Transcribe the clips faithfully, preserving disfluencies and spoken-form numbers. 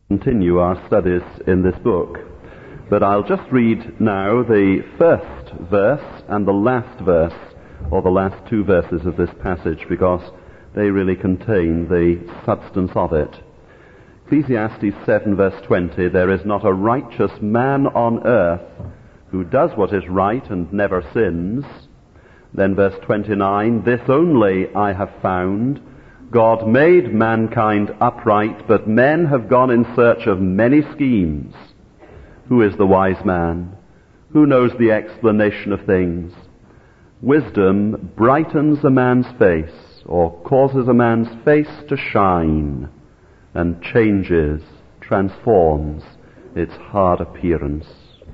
Continue our studies in this book. But I'll just read now the first verse and the last verse, or the last two verses of this passage, because they really contain the substance of it. Ecclesiastes seven verse twenty, there is not a righteous man on earth who does what is right and never sins. Then verse twenty-nine, this only I have found, God made mankind upright, but men have gone in search of many schemes. Who is the wise man? Who knows the explanation of things? Wisdom brightens a man's face, or causes a man's face to shine, and changes, transforms its hard appearance.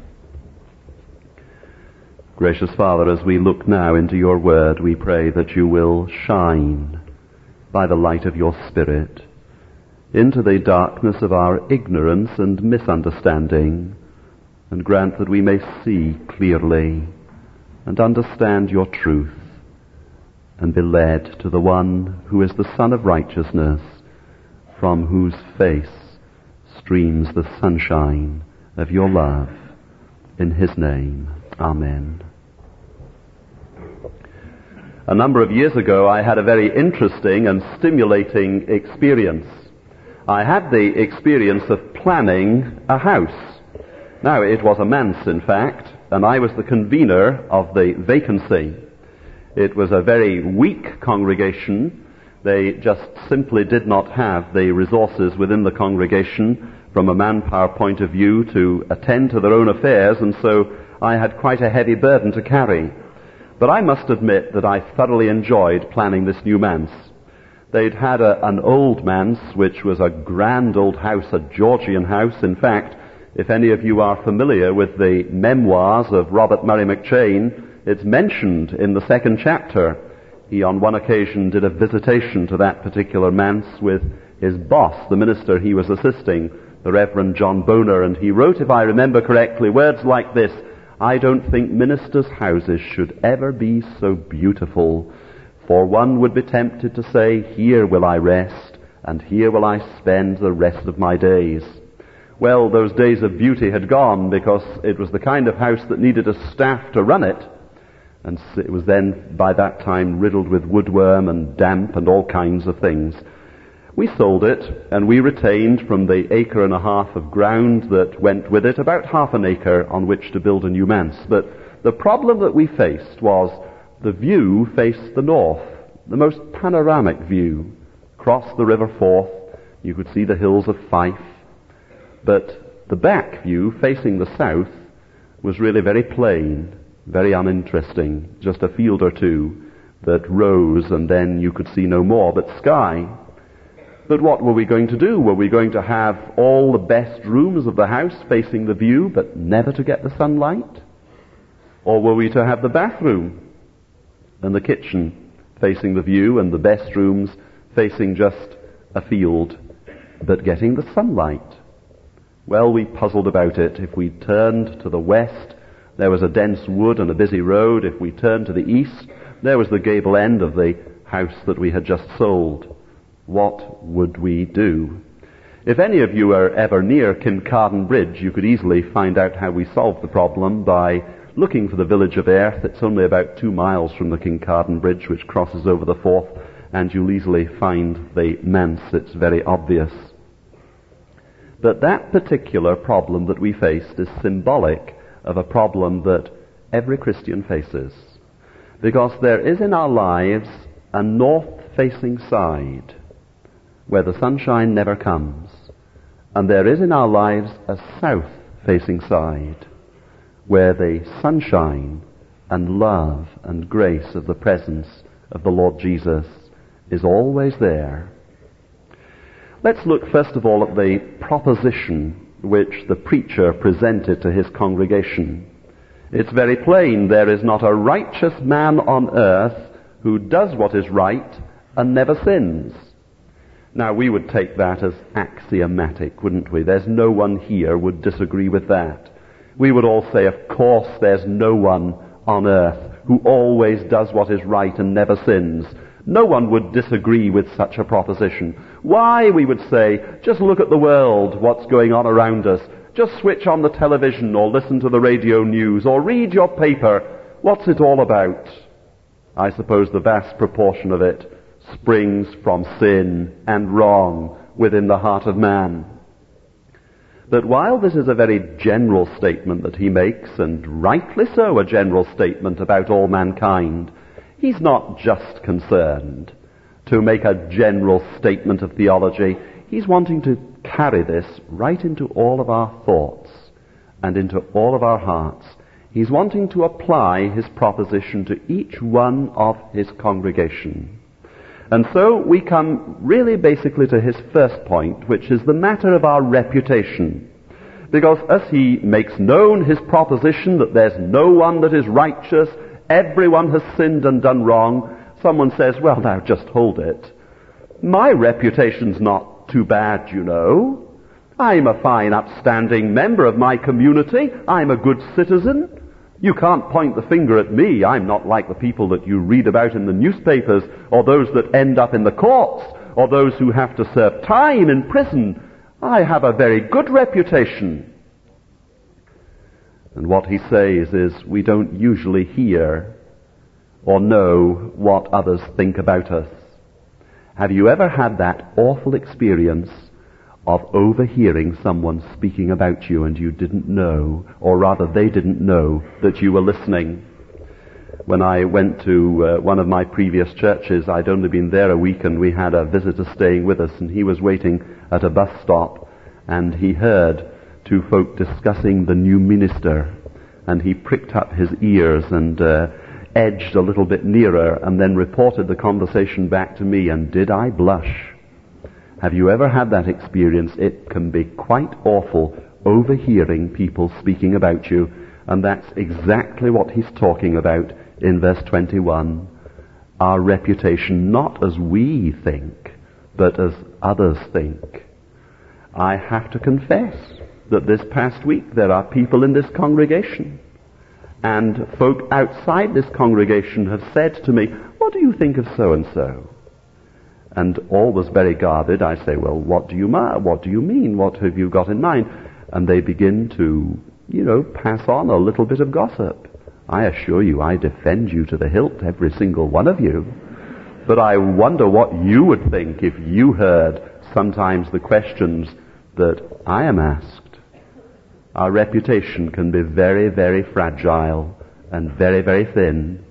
Gracious Father, as we look now into your word, we pray that you will shine by the light of your Spirit into the darkness of our ignorance and misunderstanding, and grant that we may see clearly and understand your truth and be led to the one who is the Son of Righteousness, from whose face streams the sunshine of your love. In his name, amen. A number of years ago, I had a very interesting and stimulating experience. I had the experience of planning a house. Now, it was a manse, in fact, and I was the convener of the vacancy. It was a very weak congregation. They just simply did not have the resources within the congregation from a manpower point of view to attend to their own affairs, and so I had quite a heavy burden to carry. But I must admit that I thoroughly enjoyed planning this new manse. They'd had a, an old manse, which was a grand old house, a Georgian house. In fact, if any of you are familiar with the memoirs of Robert Murray McCheyne, it's mentioned in the second chapter. He on one occasion did a visitation to that particular manse with his boss, the minister he was assisting, the Reverend John Boner, and he wrote, if I remember correctly, words like this: I don't think ministers' houses should ever be so beautiful, for one would be tempted to say, here will I rest, and here will I spend the rest of my days. Well, those days of beauty had gone, because it was the kind of house that needed a staff to run it, and it was then, by that time, riddled with woodworm and damp and all kinds of things. We sold it, and we retained from the acre and a half of ground that went with it about half an acre on which to build a new manse. But the problem that we faced was the view faced the north, the most panoramic view. Across the River Forth, you could see the hills of Fife. But the back view facing the south was really very plain, very uninteresting, just a field or two that rose and then you could see no more but sky. But what were we going to do? Were we going to have all the best rooms of the house facing the view, but never to get the sunlight? Or were we to have the bathroom and the kitchen facing the view and the best rooms facing just a field, but getting the sunlight? Well, we puzzled about it. If we turned to the west, there was a dense wood and a busy road. If we turned to the east, there was the gable end of the house that we had just sold. What would we do? If any of you are ever near Kincardine Bridge, you could easily find out how we solved the problem by looking for the village of Airth. It's only about two miles from the Kincardine Bridge, which crosses over the Forth, and you'll easily find the manse. It's very obvious. But that particular problem that we faced is symbolic of a problem that every Christian faces, because there is in our lives a north-facing side where the sunshine never comes, and there is in our lives a south-facing side where the sunshine and love and grace of the presence of the Lord Jesus is always there. Let's look first of all at the proposition which the preacher presented to his congregation. It's very plain: there is not a righteous man on earth who does what is right and never sins. Now, we would take that as axiomatic, wouldn't we? There's no one here would disagree with that. We would all say, of course, there's no one on earth who always does what is right and never sins. No one would disagree with such a proposition. Why, we would say, just look at the world, what's going on around us. Just switch on the television or listen to the radio news or read your paper. What's it all about? I suppose the vast proportion of it springs from sin and wrong within the heart of man. But while this is a very general statement that he makes, and rightly so a general statement about all mankind, he's not just concerned to make a general statement of theology. He's wanting to carry this right into all of our thoughts and into all of our hearts. He's wanting to apply his proposition to each one of his congregation. And so we come really basically to his first point, which is the matter of our reputation. Because as he makes known his proposition that there's no one that is righteous, everyone has sinned and done wrong, someone says, well, now just hold it. My reputation's not too bad, you know. I'm a fine, upstanding member of my community. I'm a good citizen. You can't point the finger at me. I'm not like the people that you read about in the newspapers, or those that end up in the courts, or those who have to serve time in prison. I have a very good reputation. And what he says is, we don't usually hear or know what others think about us. Have you ever had that awful experience of overhearing someone speaking about you and you didn't know, or rather they didn't know that you were listening? When I went to uh, one of my previous churches, I'd only been there a week, and we had a visitor staying with us, and he was waiting at a bus stop, and he heard two folk discussing the new minister, and he pricked up his ears and uh, edged a little bit nearer, and then reported the conversation back to me, and did I blush? Have you ever had that experience? It can be quite awful, overhearing people speaking about you, and that's exactly what he's talking about in verse twenty-one. Our reputation, not as we think, but as others think. I have to confess that this past week there are people in this congregation, and folk outside this congregation have said to me, what do you think of so-and-so? And always very guarded, I say, well, what do you ma- what do you mean? What have you got in mind? And they begin to, you know, pass on a little bit of gossip. I assure you, I defend you to the hilt, every single one of you. But I wonder what you would think if you heard sometimes the questions that I am asked. Our reputation can be very, very fragile and very, very thin.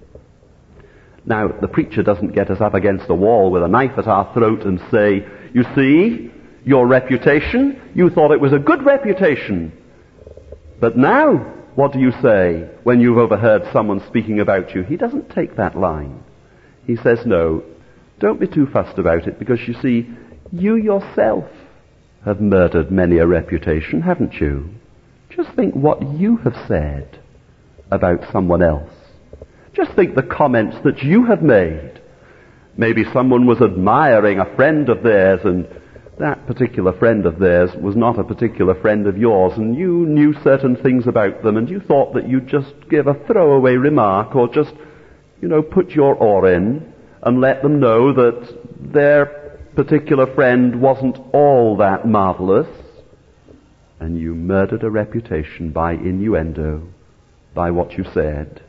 Now, the preacher doesn't get us up against the wall with a knife at our throat and say, you see, your reputation, you thought it was a good reputation. But now, what do you say when you've overheard someone speaking about you? He doesn't take that line. He says, no, don't be too fussed about it, because you see, you yourself have murdered many a reputation, haven't you? Just think what you have said about someone else. Just think the comments that you have made. Maybe someone was admiring a friend of theirs, and that particular friend of theirs was not a particular friend of yours, and you knew certain things about them, and you thought that you'd just give a throwaway remark, or just, you know, put your oar in and let them know that their particular friend wasn't all that marvelous. And you murdered a reputation by innuendo, by what you said.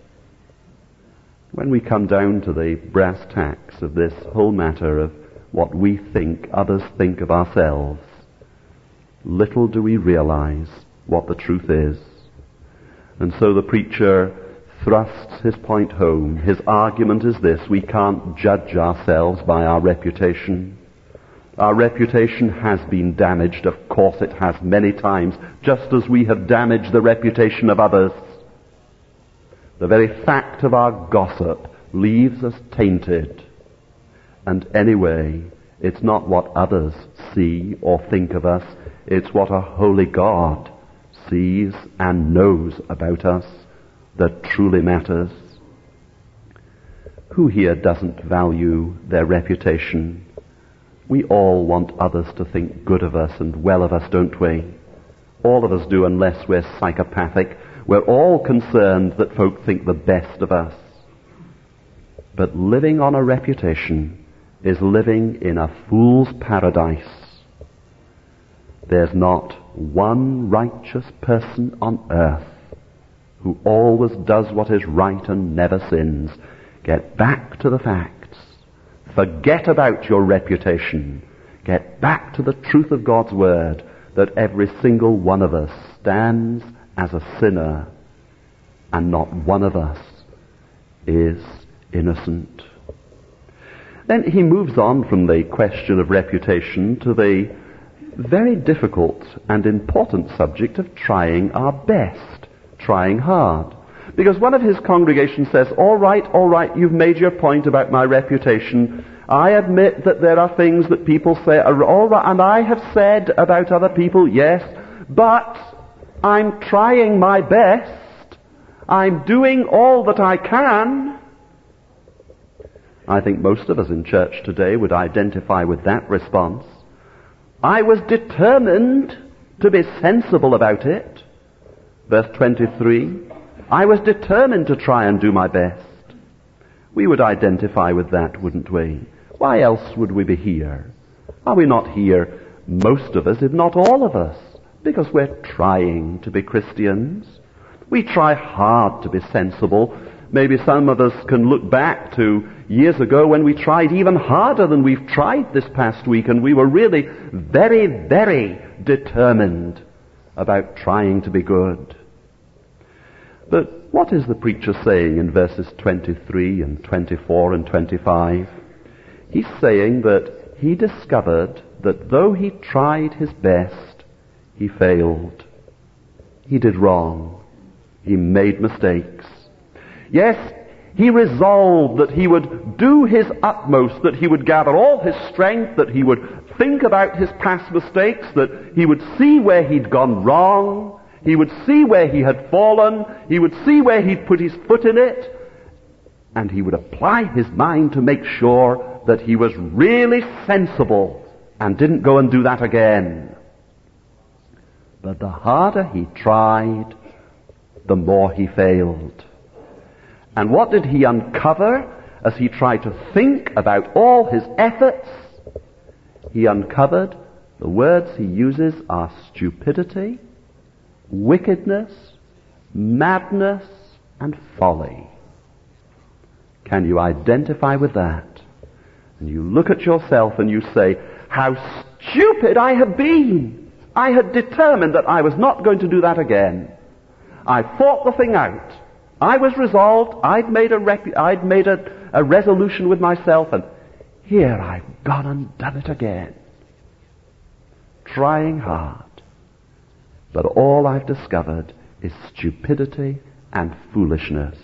When we come down to the brass tacks of this whole matter of what we think others think of ourselves, little do we realize what the truth is. And so the preacher thrusts his point home. His argument is this: we can't judge ourselves by our reputation. Our reputation has been damaged, of course it has, many times, just as we have damaged the reputation of others. The very fact of our gossip leaves us tainted. And anyway, it's not what others see or think of us, it's what a holy God sees and knows about us that truly matters. Who here doesn't value their reputation? We all want others to think good of us and well of us, don't we? All of us do, unless we're psychopathic. We're all concerned that folk think the best of us. But living on a reputation is living in a fool's paradise. There's not one righteous person on earth who always does what is right and never sins. Get back to the facts. Forget about your reputation. Get back to the truth of God's Word, that every single one of us stands as a sinner, and not one of us is innocent. Then he moves on from the question of reputation to the very difficult and important subject of trying our best, trying hard. Because one of his congregation says, all right, all right, you've made your point about my reputation. I admit that there are things that people say are all right, and I have said about other people, yes, but I'm trying my best. I'm doing all that I can. I think most of us in church today would identify with that response. I was determined to be sensible about it. Verse twenty-three, I was determined to try and do my best. We would identify with that, wouldn't we? Why else would we be here? Are we not here, most of us, if not all of us, because we're trying to be Christians? We try hard to be sensible. Maybe some of us can look back to years ago when we tried even harder than we've tried this past week, and we were really very, very determined about trying to be good. But what is the preacher saying in verses twenty-three and twenty-four and twenty-five? He's saying that he discovered that though he tried his best, he failed. He did wrong. He made mistakes. Yes, he resolved that he would do his utmost, that he would gather all his strength, that he would think about his past mistakes, that he would see where he'd gone wrong, he would see where he had fallen, he would see where he'd put his foot in it, and he would apply his mind to make sure that he was really sensible and didn't go and do that again. But the harder he tried, the more he failed. And what did he uncover as he tried to think about all his efforts? He uncovered the words he uses are stupidity, wickedness, madness, and folly. Can you identify with that? And you look at yourself and you say, how stupid I have been. I had determined that I was not going to do that again. I fought the thing out. I was resolved. I'd made a rep- I'd made a, a resolution with myself, and here I've gone and done it again. Trying hard. But all I've discovered is stupidity and foolishness.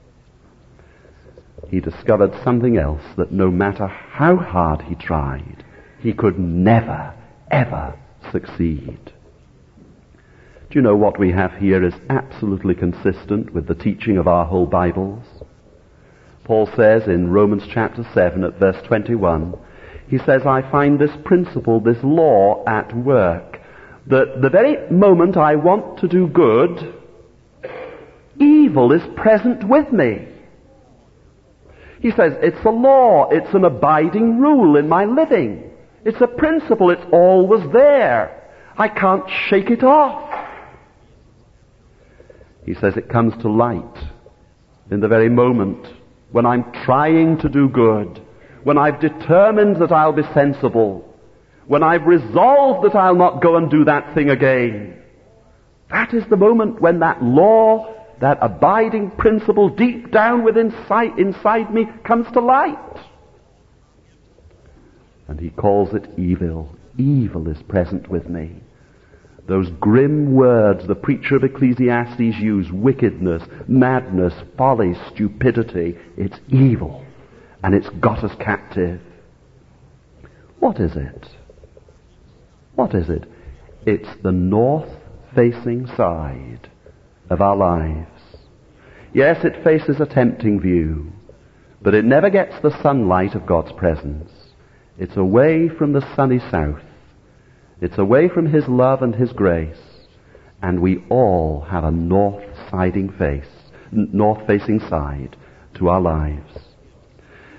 He discovered something else, that no matter how hard he tried, he could never, ever succeed. Do you know what we have here is absolutely consistent with the teaching of our whole Bibles? Paul says in Romans chapter seven at verse twenty-one, he says, I find this principle, this law at work, that the very moment I want to do good, evil is present with me. He says, it's a law, it's an abiding rule in my living. It's a principle, it's always there. I can't shake it off. He says it comes to light in the very moment when I'm trying to do good, when I've determined that I'll be sensible, when I've resolved that I'll not go and do that thing again. That is the moment when that law, that abiding principle deep down within inside, inside me comes to light. And he calls it evil. Evil is present with me. Those grim words the preacher of Ecclesiastes used, wickedness, madness, folly, stupidity, it's evil. And it's got us captive. What is it? What is it? It's the north-facing side of our lives. Yes, it faces a tempting view, but it never gets the sunlight of God's presence. It's away from the sunny south. It's away from His love and His grace. And we all have a north-siding face, north-facing side to our lives.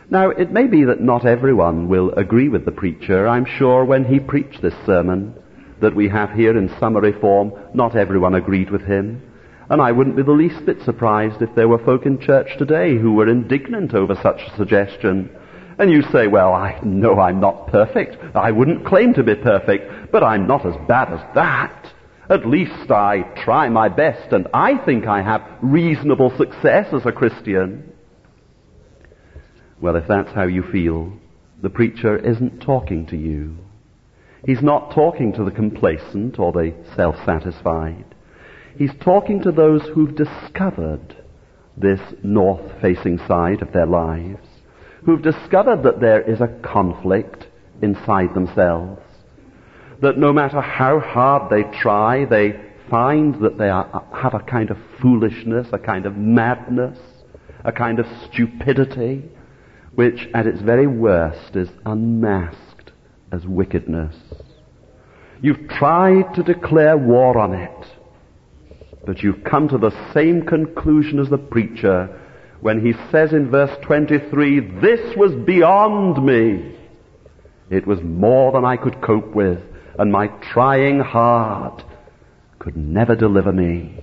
Now, it may be that not everyone will agree with the preacher. I'm sure when he preached this sermon that we have here in summary form, not everyone agreed with him. And I wouldn't be the least bit surprised if there were folk in church today who were indignant over such a suggestion. And you say, well, I know I'm not perfect. I wouldn't claim to be perfect, but I'm not as bad as that. At least I try my best, and I think I have reasonable success as a Christian. Well, if that's how you feel, the preacher isn't talking to you. He's not talking to the complacent or the self-satisfied. He's talking to those who've discovered this north-facing side of their lives, who've discovered that there is a conflict inside themselves, that no matter how hard they try, they find that they are, have a kind of foolishness, a kind of madness, a kind of stupidity, which at its very worst is unmasked as wickedness. You've tried to declare war on it, but you've come to the same conclusion as the preacher when he says in verse twenty-three, this was beyond me. It was more than I could cope with, and my trying hard could never deliver me.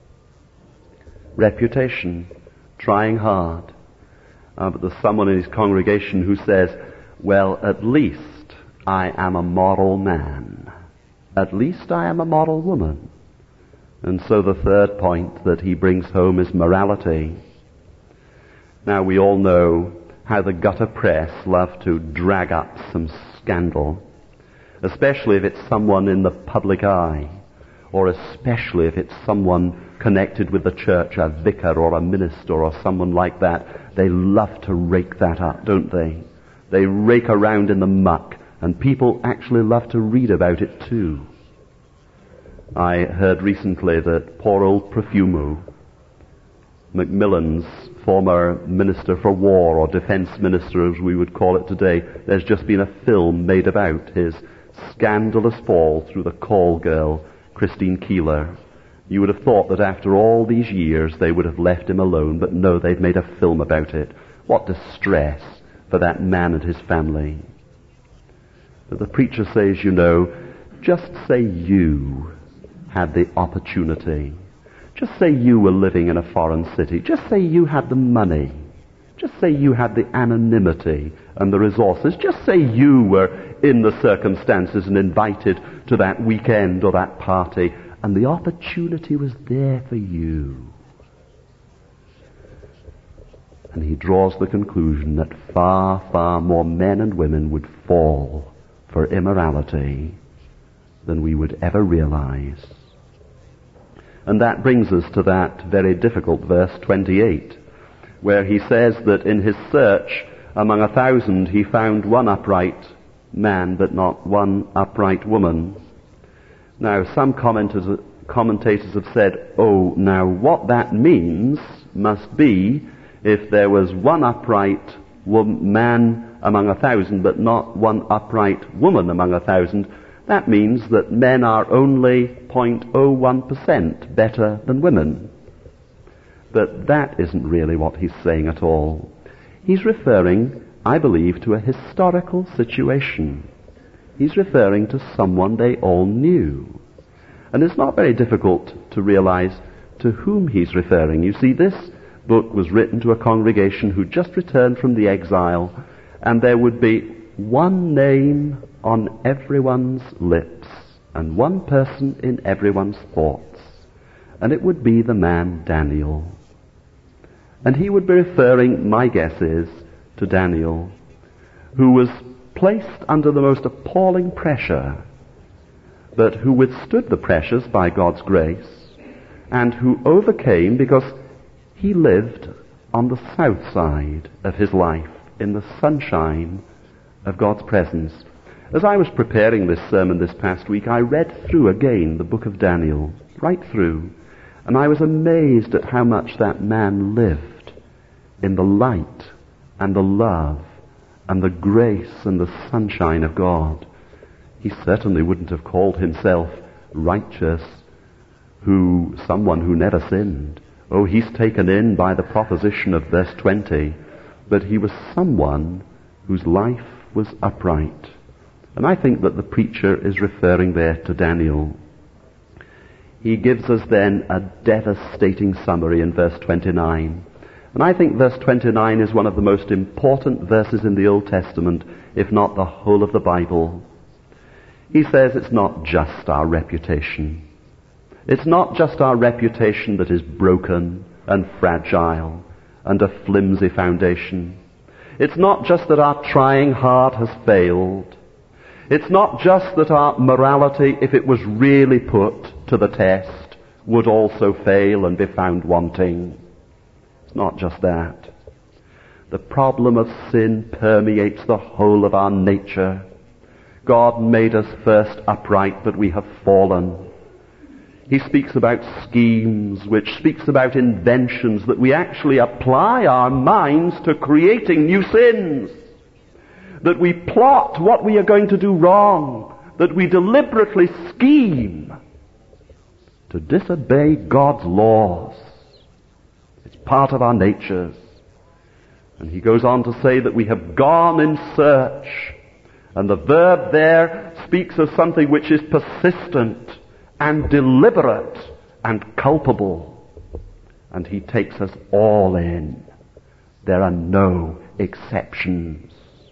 Reputation, trying hard. Uh, but there's someone in his congregation who says, well, at least I am a moral man. At least I am a moral woman. And so the third point that he brings home is morality. Now we all know how the gutter press love to drag up some scandal, especially if it's someone in the public eye, or especially if it's someone connected with the church, a vicar or a minister or someone like that. They love to rake that up, don't they? They rake around in the muck, and people actually love to read about it too. I heard recently that poor old Profumo, Macmillan's former Minister for War, or Defence Minister as we would call it today, there's just been a film made about his scandalous fall through the call girl, Christine Keeler. You would have thought that after all these years they would have left him alone, but no, they've made a film about it. What distress for that man and his family. But the preacher says, you know, just say you had the opportunity. Just say you were living in a foreign city. Just say you had the money. Just say you had the anonymity and the resources. Just say you were in the circumstances and invited to that weekend or that party, and the opportunity was there for you. And he draws the conclusion that far, far more men and women would fall for immorality than we would ever realize. And that brings us to that very difficult verse twenty-eight, where he says that in his search among a thousand he found one upright man, but not one upright woman. Now, some commentators, commentators have said, oh, now what that means must be if there was one upright woman, man among a thousand, but not one upright woman among a thousand, that means that men are only zero point zero one percent better than women. But that isn't really what he's saying at all. He's referring, I believe, to a historical situation. He's referring to someone they all knew. And it's not very difficult to realize to whom he's referring. You see, this book was written to a congregation who just returned from the exile, and there would be one name on everyone's lips and one person in everyone's thoughts, and it would be the man Daniel. And he would be referring, my guess is, to Daniel, who was placed under the most appalling pressure, but who withstood the pressures by God's grace, and who overcame because he lived on the south side of his life, in the sunshine of God's presence. As I was preparing this sermon this past week, I read through again the book of Daniel, right through, and I was amazed at how much that man lived in the light and the love and the grace and the sunshine of God. He certainly wouldn't have called himself righteous, who someone who never sinned. Oh, he's taken in by the proposition of verse twenty but he was someone whose life was upright. And I think that the preacher is referring there to Daniel. He gives us then a devastating summary in verse twenty-nine. And I think verse twenty-nine is one of the most important verses in the Old Testament, if not the whole of the Bible. He says it's not just our reputation. It's not just our reputation that is broken and fragile and a flimsy foundation. It's not just that our trying hard has failed. It's not just that our morality, if it was really put to the test, would also fail and be found wanting. It's not just that. The problem of sin permeates the whole of our nature. God made us first upright, but we have fallen. He speaks about schemes, which speaks about inventions, that we actually apply our minds to creating new sins. That we plot what we are going to do wrong. That we deliberately scheme to disobey God's laws. It's part of our natures. And he goes on to say that we have gone in search. And the verb there speaks of something which is persistent and deliberate and culpable. And he takes us all in. There are no exceptions.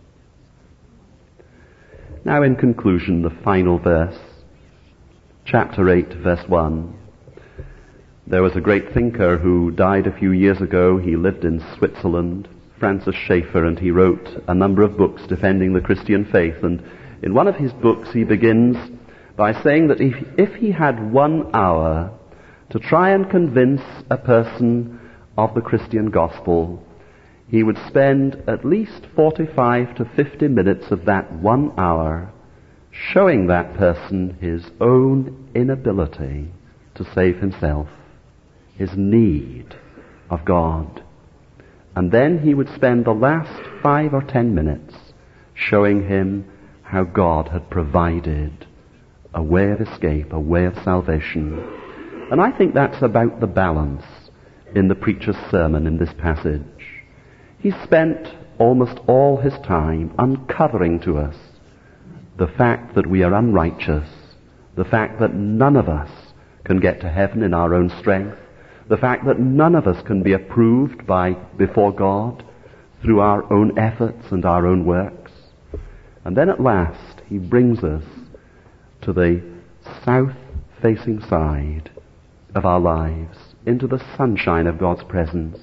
Now in conclusion, the final verse, chapter eight, verse one. There was a great thinker who died a few years ago. He lived in Switzerland, Francis Schaeffer, and he wrote a number of books defending the Christian faith. And in one of his books he begins by saying that if, if he had one hour to try and convince a person of the Christian gospel, he would spend at least forty-five to fifty minutes of that one hour showing that person his own inability to save himself, his need of God. And then he would spend the last five or ten minutes showing him how God had provided a way of escape, a way of salvation. And I think that's about the balance in the preacher's sermon in this passage. He spent almost all his time uncovering to us the fact that we are unrighteous, the fact that none of us can get to heaven in our own strength, the fact that none of us can be approved by before God through our own efforts and our own works. And then at last he brings us to the south-facing side of our lives, into the sunshine of God's presence.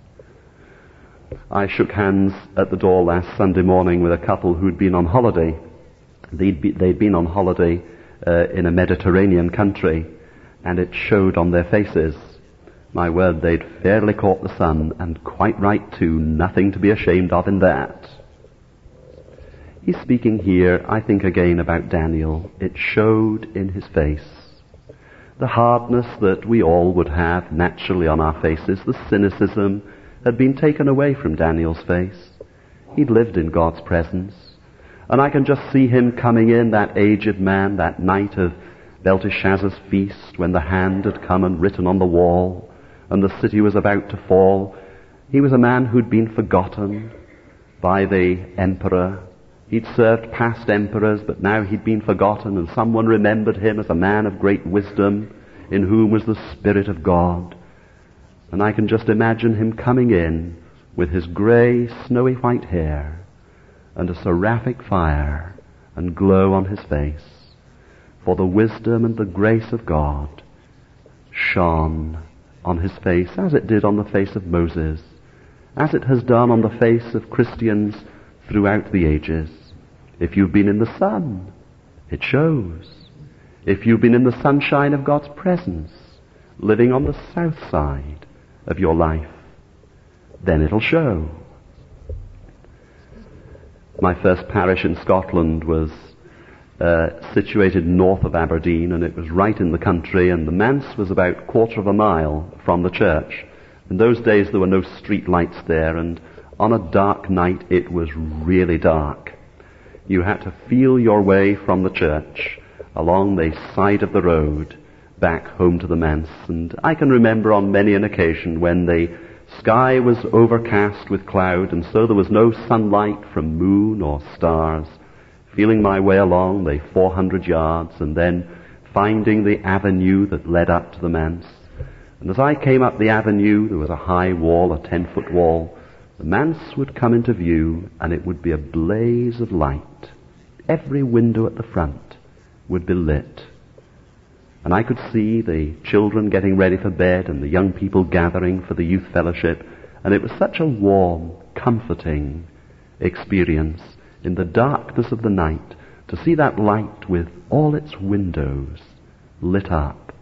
I shook hands at the door last Sunday morning with a couple who'd been on holiday. They'd, be, they'd been on holiday uh, in a Mediterranean country, and it showed on their faces. My word, they'd fairly caught the sun, and quite right too, nothing to be ashamed of in that. He's speaking here, I think again about Daniel. It showed in his face. The hardness that we all would have naturally on our faces, the cynicism, had been taken away from Daniel's face. He'd lived in God's presence. And I can just see him coming in, that aged man, that night of Belteshazzar's feast, when the hand had come and written on the wall, and the city was about to fall. He was a man who'd been forgotten by the emperor. He'd served past emperors, but now he'd been forgotten, and someone remembered him as a man of great wisdom, in whom was the Spirit of God. And I can just imagine him coming in with his grey, snowy white hair, and a seraphic fire and glow on his face. For the wisdom and the grace of God shone on his face, as it did on the face of Moses, as it has done on the face of Christians throughout the ages. If you've been in the sun, it shows. If you've been in the sunshine of God's presence, living on the south side of your life, then it'll show. My first parish in Scotland was uh, situated north of Aberdeen, and it was right in the country, and the manse was about a quarter of a mile from the church. In those days there were no street lights there, and on a dark night it was really dark. You had to feel your way from the church along the side of the road back home to the manse. And I can remember on many an occasion when the Sky was overcast with cloud, and so there was no sunlight from moon or stars. Feeling my way along the four hundred yards, and then finding the avenue that led up to the manse. And as I came up the avenue, there was a high wall, a ten-foot wall. The manse would come into view, and it would be a blaze of light. Every window at the front would be lit. And I could see the children getting ready for bed and the young people gathering for the youth fellowship. And it was such a warm, comforting experience in the darkness of the night to see that light with all its windows lit up.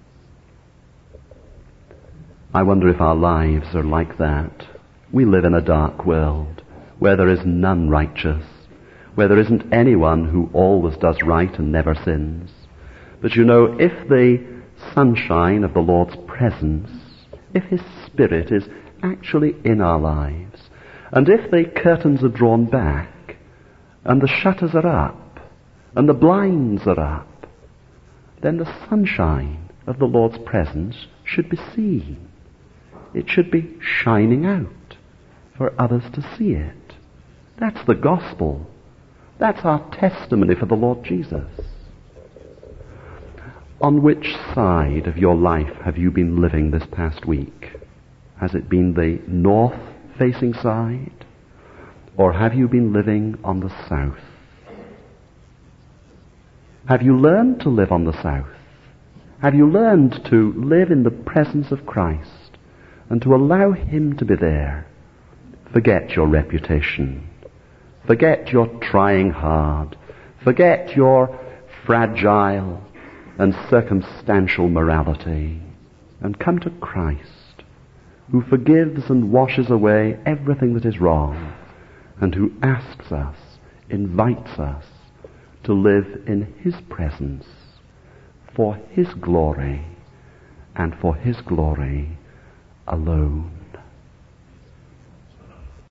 I wonder if our lives are like that. We live in a dark world where there is none righteous, where there isn't anyone who always does right and never sins. But you know, if the sunshine of the Lord's presence, if His Spirit is actually in our lives, and if the curtains are drawn back, and the shutters are up, and the blinds are up, then the sunshine of the Lord's presence should be seen. It should be shining out for others to see it. That's the gospel. That's our testimony for the Lord Jesus. On which side of your life have you been living this past week? Has it been the north-facing side? Or have you been living on the south? Have you learned to live on the south? Have you learned to live in the presence of Christ and to allow Him to be there? Forget your reputation. Forget your trying hard. Forget your fragile and circumstantial morality, and come to Christ, who forgives and washes away everything that is wrong, and who asks us, invites us to live in His presence for His glory and for His glory alone.